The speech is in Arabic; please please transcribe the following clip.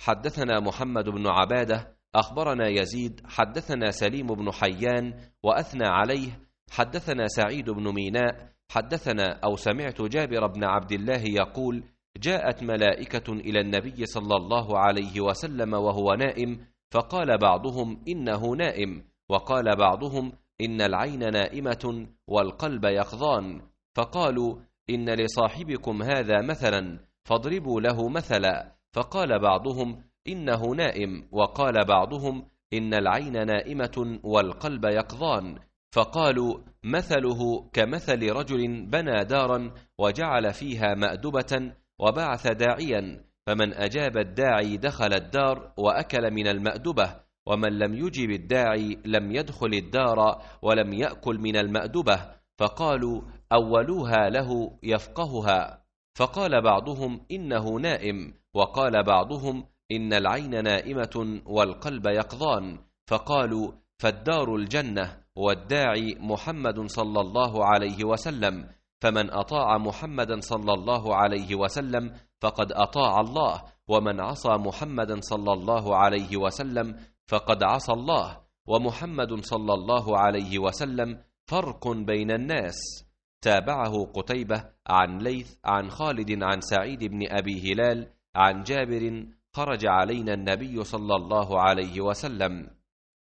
حدثنا محمد بن عبادة أخبرنا يزيد حدثنا سليم بن حيان وأثنى عليه. حدثنا سعيد بن ميناء حدثنا أو سمعت جابر بن عبد الله يقول: جاءت ملائكة إلى النبي صلى الله عليه وسلم وهو نائم، فقال بعضهم: إنه نائم، وقال بعضهم: إن العين نائمة والقلب يقظان، فقالوا: إن لصاحبكم هذا مثلا فاضربوا له مثلا، فقال بعضهم: إنه نائم، وقال بعضهم: إن العين نائمة والقلب يقظان، فقالوا: مثله كمثل رجل بنى دارا وجعل فيها مأدبة وبعث داعيا، فمن أجاب الداعي دخل الدار وأكل من المأدبة، ومن لم يجب الداعي لم يدخل الدار ولم يأكل من المأدبة، فقالوا: أولوها له يفقهها. فقال بعضهم: إنه نائم، وقال بعضهم: إن العين نائمة والقلب يقظان، فقالوا: فالدار الجنة والداعي محمد صلى الله عليه وسلم، فمن أطاع محمدا صلى الله عليه وسلم فقد أطاع الله، ومن عصى محمدا صلى الله عليه وسلم فقد عصى الله، ومحمد صلى الله عليه وسلم فرق بين الناس. تابعه قتيبة عن ليث عن خالد عن سعيد بن أبي هلال عن جابر: خرج علينا النبي صلى الله عليه وسلم